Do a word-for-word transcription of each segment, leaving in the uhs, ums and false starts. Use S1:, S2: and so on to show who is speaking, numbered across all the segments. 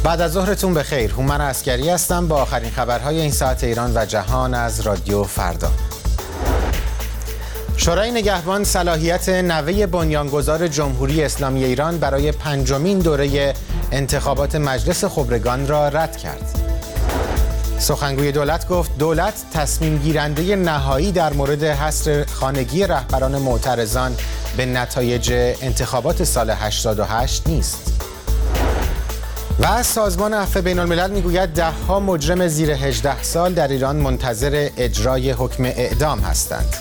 S1: بعد از ظهرتون بخیر. هومن عسکری هستم با آخرین خبرهای این ساعت ایران و جهان از رادیو فردا. شورای نگهبان صلاحیت نوه بنیانگذار جمهوری اسلامی ایران برای پنجمین دوره انتخابات مجلس خبرگان را رد کرد. سخنگوی دولت گفت دولت تصمیم گیرنده نهایی در مورد حصر خانگی رهبران معترضان به نتایج انتخابات سال هشتاد و هشت نیست. و سازمان عفو بین الملل میگوید ده ها مجرم زیر هجده سال در ایران منتظر اجرای حکم اعدام هستند.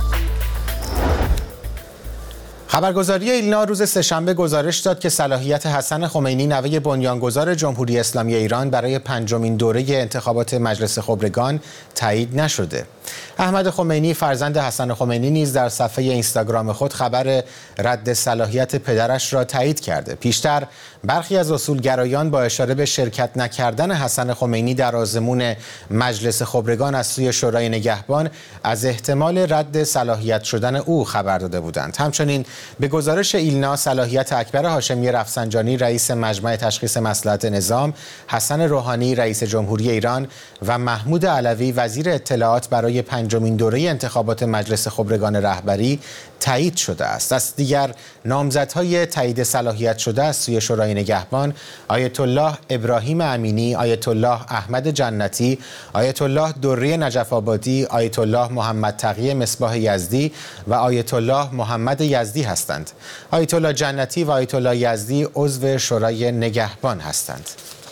S1: خبرگزاری ایلنا روز سه‌شنبه گزارش داد که صلاحیت حسن خمینی نوه بنیانگذار جمهوری اسلامی ایران برای پنجمین دوره انتخابات مجلس خبرگان تایید نشده. احمد خمینی فرزند حسن خمینی نیز در صفحه اینستاگرام خود خبر رد صلاحیت پدرش را تایید کرده. پیشتر برخی از اصولگرایان با اشاره به شرکت نکردن حسن خمینی در آزمون مجلس خبرگان از سوی شورای نگهبان از احتمال رد صلاحیت شدن او خبر داده بودند. همچنین به گزارش ایلنا صلاحیت اکبر هاشمی رفسنجانی رئیس مجمع تشخیص مصلحت نظام، حسن روحانی رئیس جمهوری ایران و محمود علوی وزیر اطلاعات برای پنجمین دوره انتخابات مجلس خبرگان رهبری تایید شده است. از دیگر نامزدهای تایید صلاحیت شده از سوی شورای نگهبان آیت الله ابراهیم امینی، آیت الله احمد جنتی، آیت الله دری نجف آبادی، آیت الله محمد تقی مصباح یزدی و آیت الله محمد یزدی هستند. آیت الله جنتی و آیت الله یزدی عضو شورای نگهبان هستند.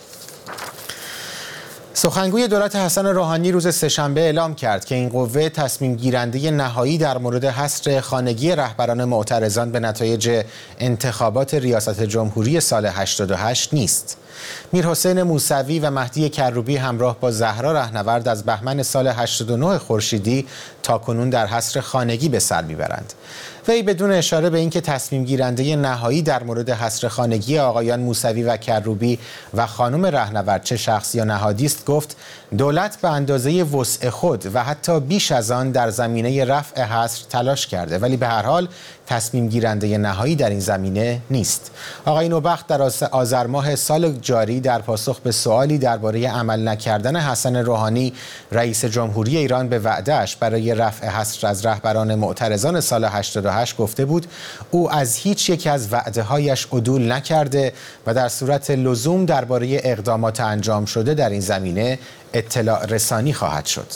S1: سخنگوی دولت حسن روحانی روز سه‌شنبه اعلام کرد که این قوه تصمیم گیرنده نهایی در مورد حصر خانگی رهبران معترضان به نتایج انتخابات ریاست جمهوری سال هشتاد و هشت نیست. میرحسین موسوی و مهدی کروبی همراه با زهرا رهنورد از بهمن سال هشتاد و نه خورشیدی تاکنون در حصر خانگی به سر میبرند. وی بدون اشاره به اینکه تصمیم گیرنده نهایی در مورد حصر خانگی آقایان موسوی و کروبی و خانم رهنورد چه شخصی یا نهادی است گفت دولت به اندازه وسع خود و حتی بیش از آن در زمینه رفع حصر تلاش کرده، ولی به هر حال تصمیم گیرنده نهایی در این زمینه نیست. آقای نوبخت در آذر ماه سال جاری در پاسخ به سوالی درباره عمل نکردن حسن روحانی رئیس جمهوری ایران به وعده‌اش برای رفع حصر از رهبران معترضان سال هشتاد و هشت گفته بود او از هیچ یک از وعده‌هایش عدول نکرده و در صورت لزوم درباره اقدامات انجام شده در این زمینه اطلاع رسانی خواهد شد.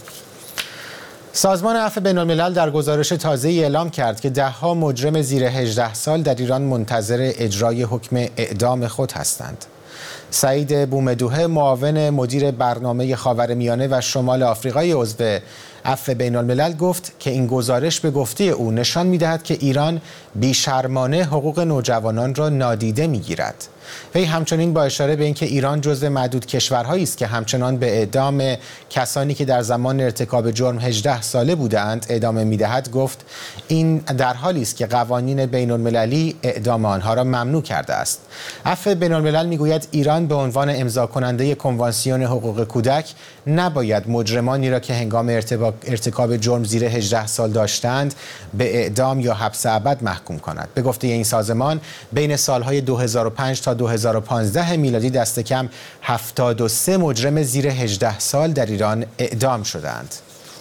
S1: سازمان عفو بین الملل در گزارش تازه‌ای اعلام کرد که ده‌ها مجرم زیر هجده سال در ایران منتظر اجرای حکم اعدام خود هستند. سعید بومدوحه معاون مدیر برنامه خاورمیانه و شمال آفریقای عضو عفو بین الملل گفت که این گزارش به گفته او نشان می‌دهد که ایران بی‌شرمانه حقوق نوجوانان را نادیده می‌گیرد. وی همچنین با اشاره به اینکه ایران جزو معدود کشورهایی است که همچنان به اعدام کسانی که در زمان ارتکاب جرم هجده ساله بودند اعدام می‌دهد گفت این در حالی است که قوانین بین‌المللی اعدام آنها را ممنوع کرده است. عفو بین الملل می‌گوید ایران به عنوان امضا کننده کنوانسیون حقوق کودک نباید مجرمانی را که هنگام ارتکاب جرم زیر هجده سال داشتند به اعدام یا حبس ابد محکوم کند. به گفته این سازمان بین سالهای دو هزار و پنج تا دو هزار و پانزده میلادی دست کم هفتاد و سه مجرم زیر هجده سال در ایران اعدام شدند.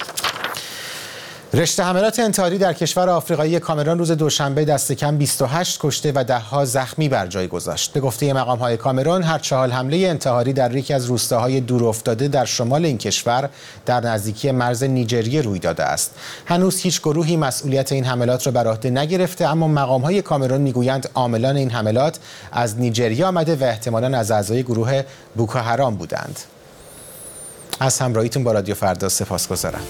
S1: رشته حملات انتحاری در کشور آفریقایی کامرون روز دوشنبه دست کم بیست و هشت کشته و ده‌ها زخمی بر جای گذاشت. به گفته مقام‌های کامرون هر چهار حمله انتحاری در یکی از روستاهای دورافتاده در شمال این کشور در نزدیکی مرز نیجریه روی داده است. هنوز هیچ گروهی مسئولیت این حملات را بر عهده نگرفته، اما مقام‌های کامرون میگویند عاملان این حملات از نیجریه آمده و احتمالاً از اعضای گروه بوکو حرام بودند. از همراهیتون با رادیو فردا سپاسگزارم.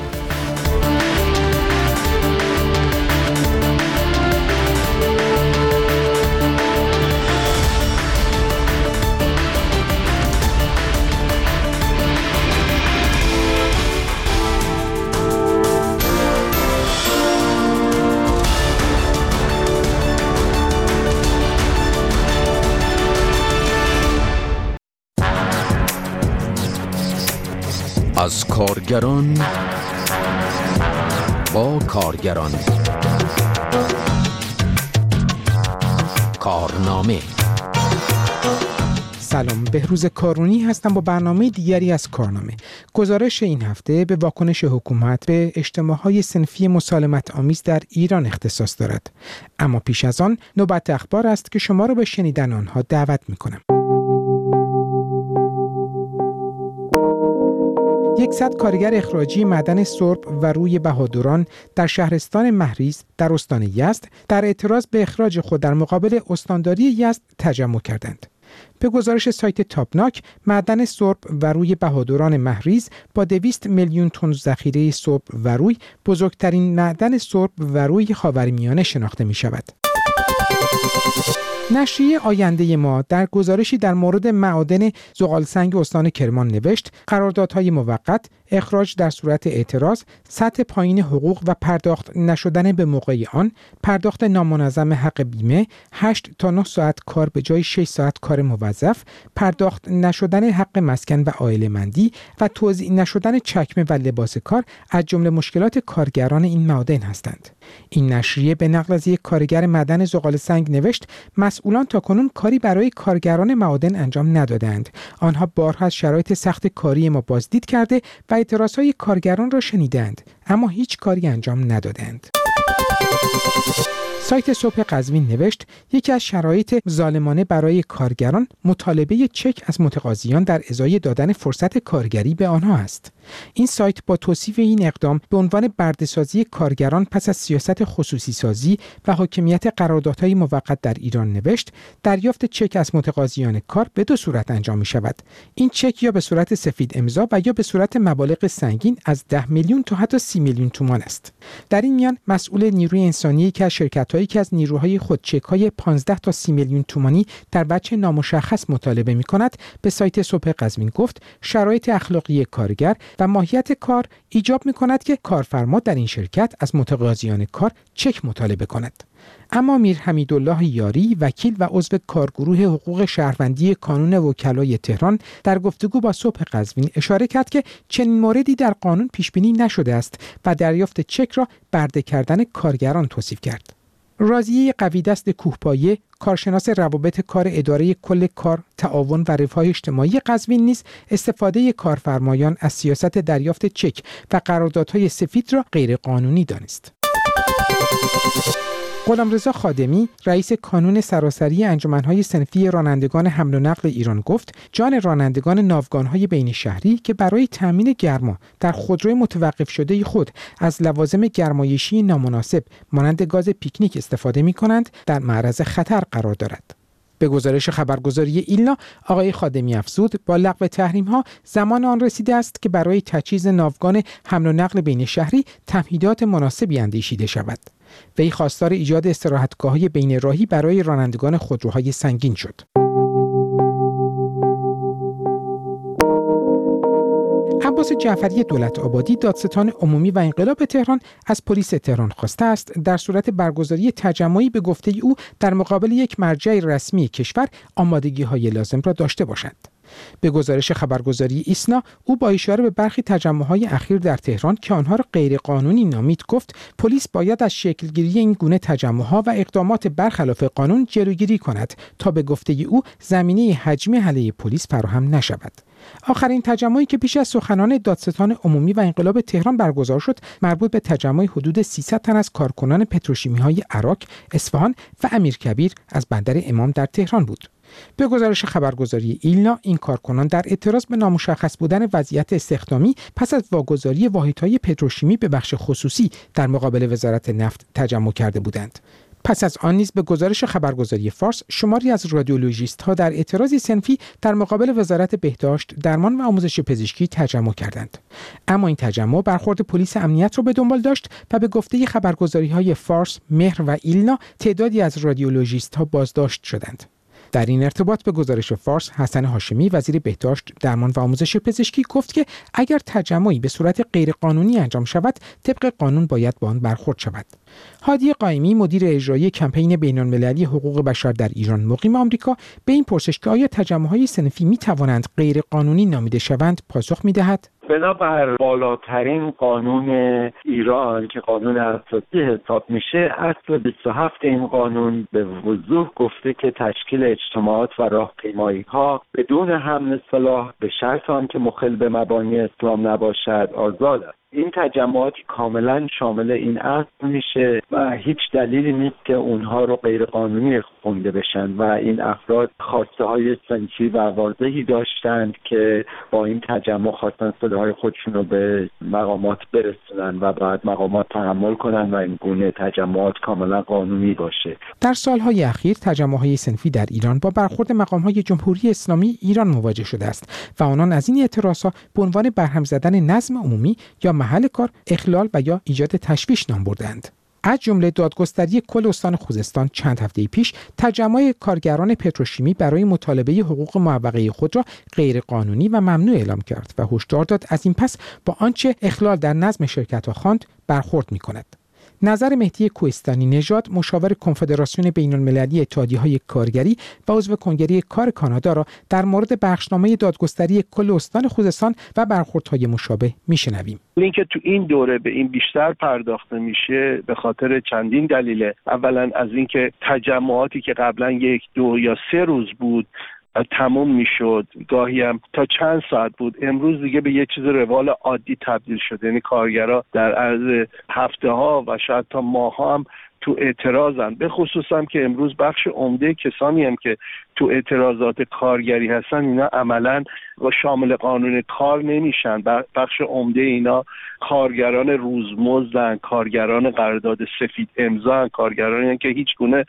S2: از کارگران با کارگران کارنامه
S3: سلام، بهروز کارونی هستم با برنامه دیگری از کارنامه. گزارش این هفته به واکنش حکومت به اجتماع‌های صنفی مسالمت آمیز در ایران اختصاص دارد. اما پیش از آن نوبت اخبار است که شما را به شنیدن آنها دعوت می‌کنم. یکصد کارگر اخراجی معدن سرب و روی بهادران در شهرستان مهریز در استان یزد در اعتراض به اخراج خود در مقابل استانداری یزد تجمع کردند. به گزارش سایت تاپناک، معدن سرب و روی بهادران مهریز با دویست میلیون تن ذخیره سرب و روی بزرگترین معدن سرب و روی خاورمیانه شناخته می شود. نشریه آینده ما در گزارشی در مورد معادن زغالسنگ استان کرمان نوشت قراردادهای موقت، اخراج در صورت اعتراض، سطح پایین حقوق و پرداخت نشدن به موقع آن، پرداخت نامنظم حق بیمه، هشت تا نه ساعت کار به جای شش ساعت کار موظف، پرداخت نشدن حق مسکن و عائله‌مندی و توزیع نشدن چکمه و لباس کار از جمله مشکلات کارگران این معادن هستند. این نشریه به نقل از یک کارگر معدن زغالسنگ نوشت مسئولان تاکنون کاری برای کارگران معادن انجام ندادند. آنها بارها از شرایط سخت کاری ما بازدید کرده و اعتراضهای کارگران را شنیدند، اما هیچ کاری انجام ندادند. سایت صبح قزوین نوشت یکی از شرایط ظالمانه برای کارگران مطالبه چک از متقاضیان در ازای دادن فرصت کارگری به آنها است. این سایت با توصیف این اقدام به عنوان برده‌سازی کارگران پس از سیاست خصوصی سازی و حاکمیت قراردادهای موقت در ایران نوشت دریافت چک از متقاضیان کار به دو صورت انجام می شود. این چک یا به صورت سفید امضا و یا به صورت مبالغ سنگین از ده میلیون تا حتی سی میلیون تومان است. در این میان مسئول نیروی انسانی که از شرکت‌هایی که از نیروهای خود چک‌های پانزده تا سی میلیون تومانی در بچه نامشخص مطالبه می‌کند به سایت صبح قزوین گفت شرایط اخلاقی کارگر و ماهیت کار ایجاب می‌کند که کارفرما در این شرکت از متقاضیان کار چک مطالبه کند. اما میر حمیدالله یاری وکیل و عضو کارگروه حقوق شهروندی کانون وکلای تهران در گفتگو با صبح قزوین اشاره کرد که چنین موردی در قانون پیش بینی نشده است و دریافت چک را برده کردن کارگران توصیف کرد. راضیه قویدست کوهپایه کارشناس روابط کار اداره کل کار، تعاون و رفاه اجتماعی قزوین نیز استفاده کارفرمایان از سیاست دریافت چک و قراردادهای سفید را غیرقانونی دانست. غلامرضا خادمی رئیس کانون سراسری انجمن‌های صنفی رانندگان حمل و نقل ایران گفت جان رانندگان ناوگان‌های بین شهری که برای تامین گرما در خودروی متوقف شده خود از لوازم گرمایشی نامناسب مانند گاز پیکنیک استفاده می‌کنند در معرض خطر قرار دارد. به گزارش خبرگزاری ایلنا، آقای خادمی افزود با لغو تحریم‌ها زمان آن رسیده است که برای تجهیز ناوگان حمل و نقل بین شهری تمهیدات مناسبی اندیشیده شود. وی خواستار ایجاد استراحتگاه‌های بین راهی برای رانندگان خودروهای سنگین شد. عباس جعفری دولت آبادی دادستان عمومی و انقلاب تهران از پلیس تهران خواسته است در صورت برگزاری تجمعی به گفته او در مقابل یک مرجع رسمی کشور آمادگی‌های لازم را داشته باشد. به گزارش خبرگزاری ایسنا، او با اشاره به برخی تجمع‌های اخیر در تهران که آنها را غیرقانونی نامید گفت پلیس باید از شکلگیری این گونه تجمع‌ها و اقدامات برخلاف قانون جلوگیری کند تا به گفته او زمینه حجمی علیه پلیس فراهم نشود. آخرین تجمعی که پیش از سخنان دادستان عمومی و انقلاب تهران برگزار شد مربوط به تجمع حدود سیصد تن از کارکنان پتروشیمی‌های عراق، اصفهان و امیرکبیر از بندر امام در تهران بود. به گزارش خبرگزاری ایلنا، این کارکنان در اعتراض به نامشخص بودن وضعیت استخدامی پس از واگذاری واحدهای پتروشیمی به بخش خصوصی در مقابل وزارت نفت تجمع کرده بودند. پس از آن نیز به گزارش خبرگزاری فارس شماری از رادیولوژیست‌ها در اعتراضی صنفی در مقابل وزارت بهداشت، درمان و آموزش پزشکی تجمع کردند. اما این تجمع برخورد پلیس امنیت را به دنبال داشت و به گفته خبرگزاری‌های فارس، مهر و ایلنا تعدادی از رادیولوژیست‌ها بازداشت شدند. در این ارتباط به گزارش فارس، حسن هاشمی وزیر بهداشت، درمان و آموزش پزشکی گفت که اگر تجمعی به صورت غیرقانونی انجام شود، طبق قانون باید با آن برخورد شود. هادی قائمی مدیر اجرایی کمپین بین‌المللی حقوق بشر در ایران مقیم آمریکا به این پرسش که آیا تجمع‌های صنفی می‌توانند غیرقانونی نامیده شوند پاسخ می‌دهد:
S4: بنابر بالاترین قانون ایران که قانون اساسی حساب میشه، اصل بیست و هفت این قانون به وضوح گفته که تشکیل اجتماعات و راهپیمایی‌ها بدون حمل سلاح به شرط آنکه مخل به مبانی اسلام نباشد آزاد است. این تجمعات کاملا شامل این اصل میشه و هیچ دلیلی نیست که اونها رو غیر قانونی خونده بشن و این افراد خواسته های صنفی و واضحی داشتند که با این تجمع خواستن صداهای خودشون رو به مقامات برسونن و بعد مقامات تحمل کنن و این گونه تجمعات کاملا قانونی باشه.
S3: در سالهای اخیر تجمع‌های صنفی در ایران با برخورد مقام‌های جمهوری اسلامی ایران مواجه شده است و آنان از این اعتراضها به عنوان برهم زدن نظم عمومی یا محل کار، اخلال و یا ایجاد تشویش نام بردند. از جمله دادگستری کل استان خوزستان چند هفته پیش تجمع کارگران پتروشیمی برای مطالبه حقوق معوقه خود را غیر قانونی و ممنوع اعلام کرد و هشدار داد از این پس با آنچه اخلال در نظم شرکت‌ها خواند برخورد می‌کند. نظر مهدی کوهستانی نژاد، مشاور کنفدراسیون بین‌المللی اتحادیه‌های کارگری و عضو کنگره کار کانادا را در مورد بخشنامه دادگستری کل استان خوزستان و برخوردهای مشابه میشنویم.
S5: اینکه تو این دوره به این بیشتر پرداخته میشه به خاطر چندین دلیله. اولا از اینکه تجمعاتی که قبلا یک دو یا سه روز بود تموم میشد، گاهی هم تا چند ساعت بود، امروز دیگه به یه چیز روال عادی تبدیل شده. یعنی کارگرها در عرض هفته ها و شاید تا ماه ها هم تو اعتراضن. به خصوص هم که امروز بخش عمده کسانی هم که تو اعتراضات کارگری هستن اینا عملاً و شامل قانون کار نمیشن. بخش عمده اینا کارگران روزمزدن، کارگران قرارداد سفید امضا، کارگرانی که هیچ گونه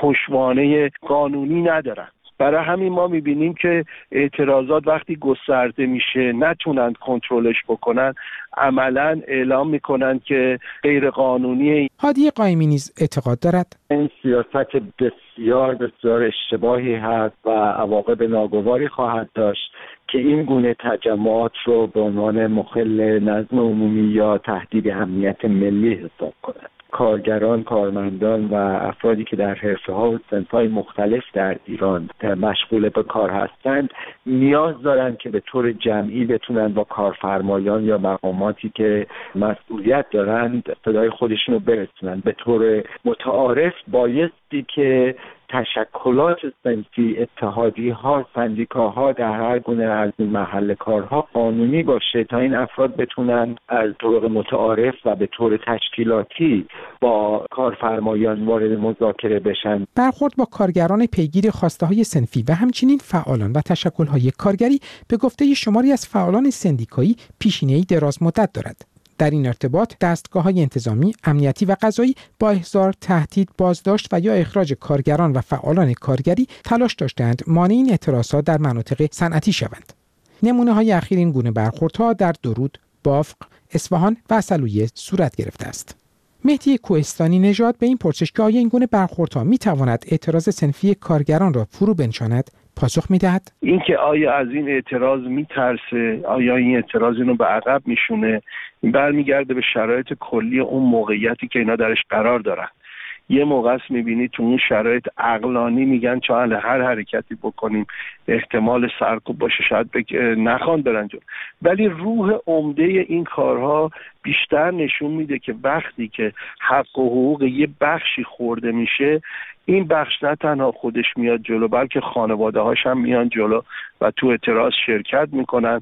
S5: پشتوانه قانونی ندارن. برای همین ما میبینیم که اعتراضات وقتی گسترده میشه نتونن کنترلش بکنن، عملاً اعلام میکنن که غیر قانونیه.
S3: هادی قائمی نیز اعتقاد دارد
S4: این سیاست بسیار بسیار اشتباهی هست و عواقب ناگواری خواهد داشت که این گونه تجمعات رو به عنوان مخل نظم عمومی یا تهدید امنیت ملی حساب کنند. کارگران، کارمندان و افرادی که در حرفه‌ها و صنف‌های مختلف در ایران مشغول به کار هستند نیاز دارند که به طور جمعی بتونن با کارفرمایان یا مقاماتی که مسئولیت دارند صدای خودشون رو برسونن. به طور متعارف بایستی که تشکلات صنفی، اتحادیه‌ها، سندیکاها در هر گونه از این محل کارها قانونی باشه تا این افراد بتونن از طرق متعارف و به طور تشکیلاتی با کارفرمایان وارد مذاکره بشن.
S3: برخورد با کارگران پیگیر خواسته‌های صنفی و همچنین فعالان و تشکل‌های کارگری به گفته شماری از فعالان سندیکایی پیشینه‌ای دراز مدت دارد. در این ارتباط دستگاه‌های انتظامی، امنیتی و قضایی با احضار، تهدید، بازداشت و یا اخراج کارگران و فعالان کارگری تلاش داشتند مانع این اعتراضات در مناطق صنعتی شوند. نمونه‌های اخیر این گونه برخوردها در درود، بافق، اصفهان و عسلویه صورت گرفته است. مهدی کوهستانی نژاد به این پرسش که آیا این گونه برخوردها می‌تواند اعتراض صنفی کارگران را فرو بنشاند پاسخ می‌دهد
S5: اینکه آیا از این اعتراض میترسه، آیا این اعتراض اینو به عقب میشونه، این برمیگرده به شرایط کلی اون موقعیتی که اینا درش قرار دارن. یه موقع است میبینی تو اون شرایط عقلانی میگن چون هر حرکتی بکنیم احتمال سرکوب باشه، شاید بک... نخوان برن جلو. ولی روح عمده این کارها بیشتر نشون میده که وقتی که حق و حقوق یه بخشی خورده میشه، این بخش نه تنها خودش میاد جلو بلکه خانواده هاش هم میان جلو و تو اعتراض شرکت میکنن.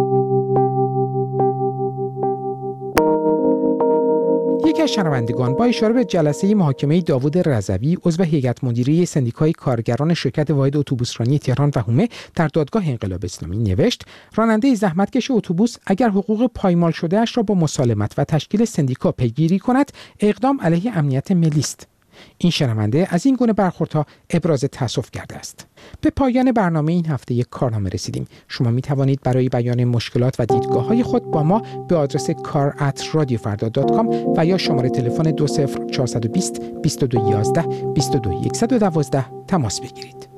S3: یکی از شنوندگان با اشاره به جلسه محاکمه داوود رضوی عضو هیئت مدیره سندیکای کارگران شرکت واحد اتوبوسرانی تهران و حومه در دادگاه انقلاب اسلامی نوشت راننده زحمتکش اتوبوس اگر حقوق پایمال شده اش را با مسالمت و تشکیل سندیکا پیگیری کند اقدام علیه امنیت ملی است. این شنونده از این گونه برخوردها ابراز تأسف کرده است. به پایان برنامه این هفته یک کارنامه رسیدیم. شما می توانید برای بیان مشکلات و دیدگاه‌های خود با ما به آدرس کار ات رادیو فردا دات کام و یا شماره تلفن دو صفر چهار دو صفر بیست بیست و دو یازده بیست و دو صفر یک یک دو تماس بگیرید.